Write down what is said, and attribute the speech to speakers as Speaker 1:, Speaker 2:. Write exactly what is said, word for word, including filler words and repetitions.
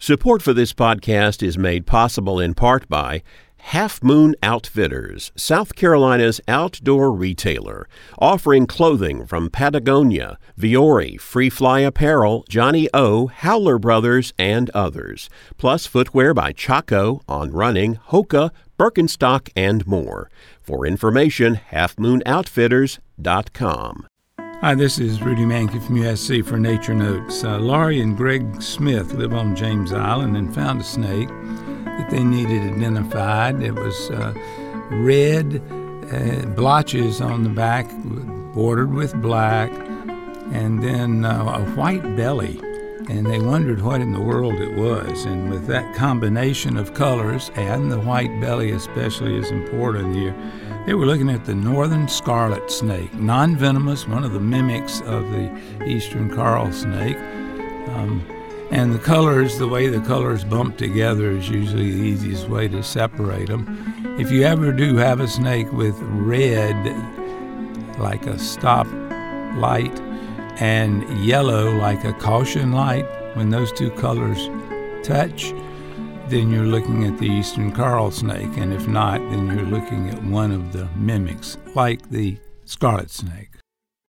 Speaker 1: Support for this podcast is made possible in part by Half Moon Outfitters, South Carolina's outdoor retailer, offering clothing from Patagonia, Viore, Free Fly Apparel, Johnny O, Howler Brothers, and others, plus footwear by Chaco, On Running, Hoka, Birkenstock, and more. For information, half moon outfitters dot com.
Speaker 2: Hi, this is Rudy Mankey from U S C for Nature Notes. Uh, Laurie and Greg Smith live on James Island and found a snake that they needed identified. It was uh, red, uh, blotches on the back bordered with black, and then uh, a white belly. And they wondered what in the world it was. And with that combination of colors, and the white belly especially is important here, they were looking at the northern scarlet snake, non-venomous, one of the mimics of the eastern coral snake. Um, and the colors, the way the colors bump together is usually the easiest way to separate them. If you ever do have a snake with red, like a stop light, and yellow, like a caution light, when those two colors touch, then you're looking at the eastern coral snake, and if not, then you're looking at one of the mimics, like the scarlet snake.